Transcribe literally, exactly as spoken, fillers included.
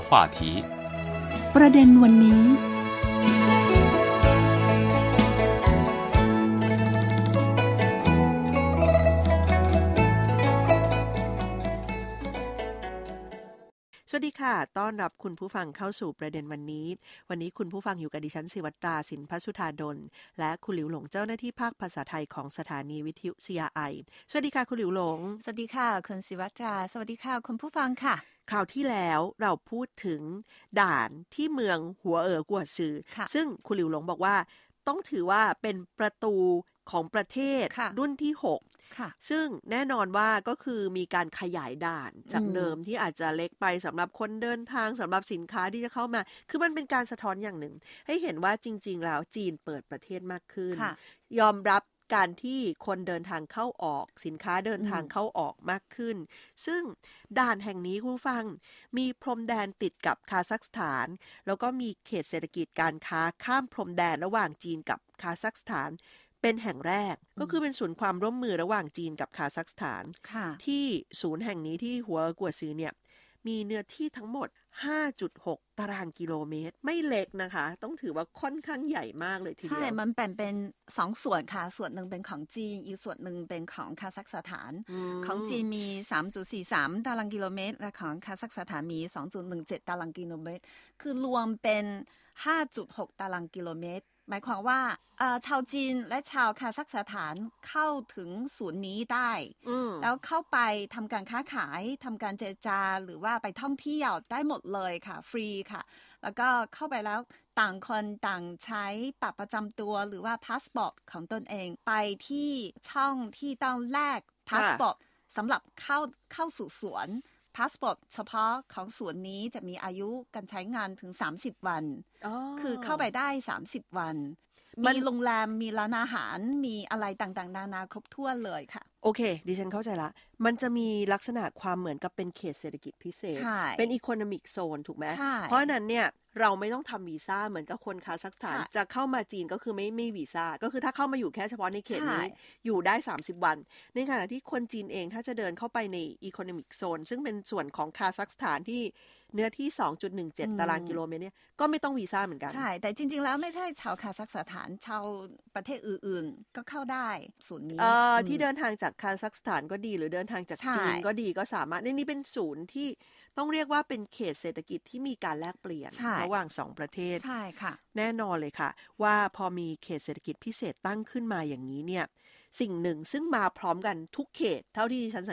话题ประเด็นวันนี้สวัสดีค่ะต้อนรับคุณผู้ฟังเข้าสู่ประเด็นวันนี้วันนี้คุณผู้ฟังอยู่กับดิฉันศิวัตราสินพัชุธาดลและคุณหลิวหลงเจ้าหน้าที่ภาคภาษาไทยของสถานีวิทยุ ซี อาร์ ไอ สวัสดีค่ะคุณหลิวหลงสวัสดีค่ะคุณศิวัตราสวัสดีค่ะคุณผู้ฟังค่ะคราวที่แล้วเราพูดถึงด่านที่เมืองหัวเอ๋อกัวซือซึ่งคุณหลิวหลงบอกว่าต้องถือว่าเป็นประตูของประเทศรุ่นที่หกซึ่งแน่นอนว่าก็คือมีการขยายด่านจากเดิมที่อาจจะเล็กไปสำหรับคนเดินทางสำหรับสินค้าที่จะเข้ามาคือมันเป็นการสะท้อนอย่างหนึ่งให้เห็นว่าจริงๆแล้วจีนเปิดประเทศมากขึ้นยอมรับการที่คนเดินทางเข้าออกสินค้าเดินทางเข้าออกมากขึ้นซึ่งด่านแห่งนี้คุณฟังมีพรมแดนติดกับคาซัคสถานแล้วก็มีเขตเศรษฐกิจการค้าข้ามพรมแดนระหว่างจีนกับคาซัคสถานเป็นแห่งแรกก็คือเป็นศูนย์ความร่วมมือระหว่างจีนกับคาซัคสถานที่ศูนย์แห่งนี้ที่หัวกัวซือเนี่ยมีเนื้อที่ทั้งหมด ห้าจุดหก ตารางกิโลเมตรไม่เล็กนะคะต้องถือว่าค่อนข้างใหญ่มากเลยทีเดียวใช่มันแบ่งเป็นสองส่วนค่ะส่วนหนึ่งเป็นของจีนอีกส่วนหนึ่งเป็นของคาซัคสถานของจีนมี สามจุดสี่สาม ตารางกิโลเมตรและของคาซัคสถานมี สองจุดหนึ่งเจ็ด ตารางกิโลเมตรคือรวมเป็น ห้าจุดหก ตารางกิโลเมตรหมายความว่าชาวจีนและชาวคาซัคสถานเข้าถึงศูนย์นี้ได้แล้วเข้าไปทำการค้าขายทำการเจรจาหรือว่าไปท่องเที่ยวได้หมดเลยค่ะฟรีค่ะแล้วก็เข้าไปแล้วต่างคนต่างใช้บัตรประจำตัวหรือว่าพาสปอร์ตของตนเองไปที่ช่องที่ต้องแลกพาสปอร์ตสำหรับเข้าเข้าสู่สวนพาสปอร์ตเฉพาะของสวนนี้จะมีอายุการใช้งานถึงสามสิบวัน oh. คือเข้าไปได้สามสิบวันมีโรงแรมมีร้านอาหารมีอะไรต่างๆนานาครบถ้วนเลยค่ะโอเคดิฉันเข้าใจละมันจะมีลักษณะความเหมือนกับเป็นเขตเศรษฐกิจพิเศษเป็น Economic Zone ถูกไหมเพราะนั้นเนี่ยเราไม่ต้องทำวีซ่าเหมือนกับคนคาซัคสถานจะเข้ามาจีนก็คือไม่ไม่วีซ่าก็คือถ้าเข้ามาอยู่แค่เฉพาะในเขตนี้อยู่ได้สามสิบวันในขณะที่คนจีนเองถ้าจะเดินเข้าไปใน Economic Zone ซึ่งเป็นส่วนของคาซัคสถานที่เนื้อที่ สองจุดหนึ่งเจ็ด ตารางกิโลเมตรเนี่ยก็ไม่ต้องวีซ่าเหมือนกันใช่แต่จริงๆแล้วไม่ใช่ชาวคาซัคสถานชาวประเทศอื่นๆก็เข้าได้ศูนย์นี้เอ่อที่เดินทางจากคาซัคสถานก็ดีหรือเดินทางจากจีนก็ดีก็สามารถนี่เป็นศูนย์ที่ต้องเรียกว่าเป็นเขตเศรษฐกิจที่มีการแลกเปลี่ยนระหว่างสองประเทศใช่ค่ะแน่นอนเลยค่ะว่าพอมีเขตเศรษฐกิจพิเศษตั้งขึ้นมาอย่างนี้เนี่ยสิ่งหนึ่งซึ่งมาพร้อมกันทุกเขตเท่าที่ฉัน